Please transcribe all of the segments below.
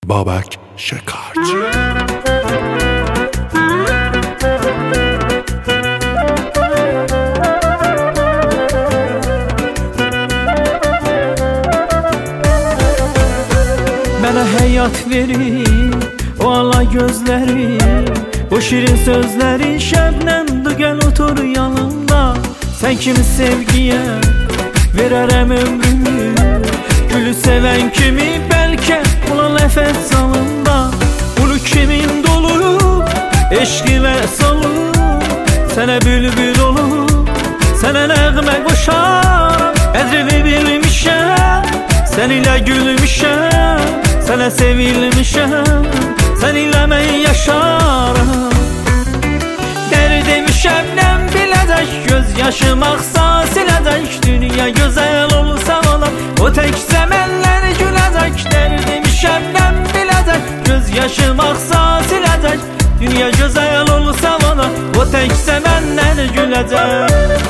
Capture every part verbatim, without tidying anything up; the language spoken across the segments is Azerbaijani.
Babak Şekerci. Mənə həyat verir o ala gözləri, o şirin sözləri. Şəbnəmdir, gəl otur yanımda. Sən kimi sevgiyə verərəm ömrümü, gülü sevən kimi bəlkə ola nəfəs salında. Ulu kimin dolu eşqi və salım, sənə bülbül olub, sənə nəğmə qoşaram. Qədrini bilmişəm, sən ilə gülmüşəm, sənə sevilmişəm, sən ilə mən yaşaram. Dərdimi şəbnəm biləcək, göz yaşım axsa siləcək. Dünya gözəl olsa valla, o tək səmənlər güləcək. Dərdimi şəbnəm biləcək, göz yaşım axsa siləcək. Dünya gözəl olsa valla, o tək səmənlər güləcək.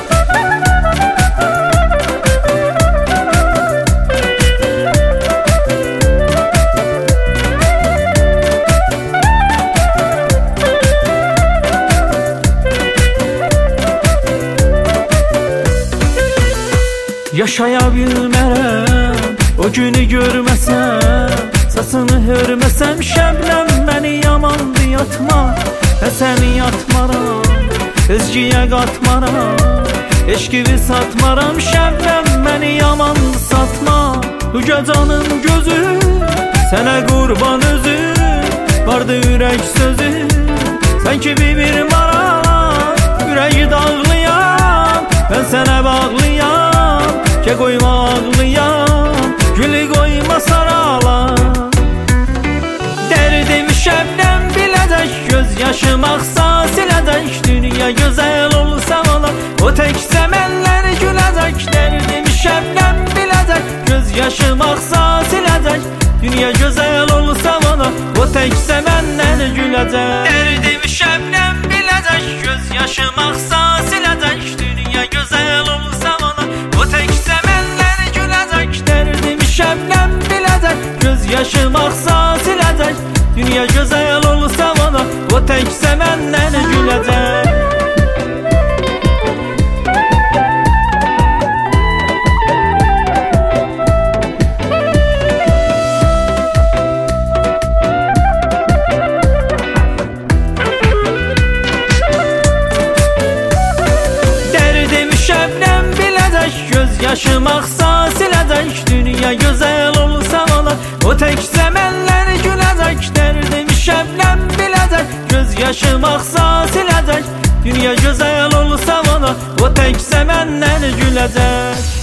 Yaşaya bilmərəm, o günü görməsəm, səsini hörməsəm. Şəbnəm məni yamandı yatma, və səni yatmaram, özgüyə qatmaram, eşqivi satmaram. Şəbnəm məni yamandı satma, bu gecənin gözü sənə qurban özü, vardı ürək sözü, sən kimi bir maral, ürəyi dağlayan, mən sənə bağlayan. Ke qoyma ağlayan, gülü qoyma saralan. Dərdimi şəbnəm biləcək, göz yaşım axsa siləcək. Dünya gözəl olsa valla, o tək səmənlər güləcək. Dərdimi şəbnəm biləcək, göz yaşım axsa siləcək. Dünya gözəl olsa valla, o tək səmənlər güləcək. Dərdimi şəbnəm biləcək, göz yaşım axsa siləcək. Dünya gözəl olsa valla, o tək şəbnəm biləcək, göz yaşım axsa siləcək. Dünya gözəl olsa valla, o tək səmənlər güləcək. Dərdimi şəbnəm biləcək, göz yaşım axsa siləcək. Dünya gözəl olsa valla, o tək səmənlər güləcək. Dərdimi şəbnəm biləcək, göz yaşım axsa siləcək. Dünya gözəl olsa valla, o tək səmənlər güləcək.